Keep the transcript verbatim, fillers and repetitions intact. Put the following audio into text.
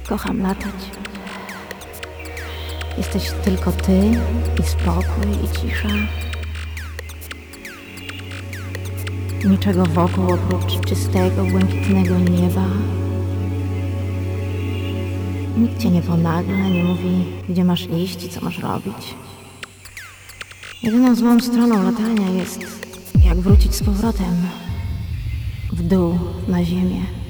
Kocham latać. Jesteś tylko ty i spokój i cisza. Niczego wokół oprócz czystego, błękitnego nieba. Nikt cię nie ponagla, nie mówi, gdzie masz iść i co masz robić. Jedyną złą stroną latania jest, jak wrócić z powrotem w dół, na ziemię.